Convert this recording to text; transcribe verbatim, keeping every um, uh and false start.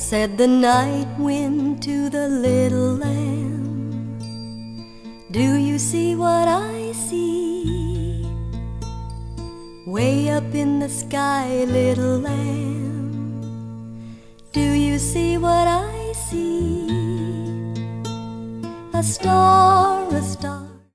Said the night wind to the little lamb, do you see what I see? Way up in the sky, little lamb, do you see what I see? A star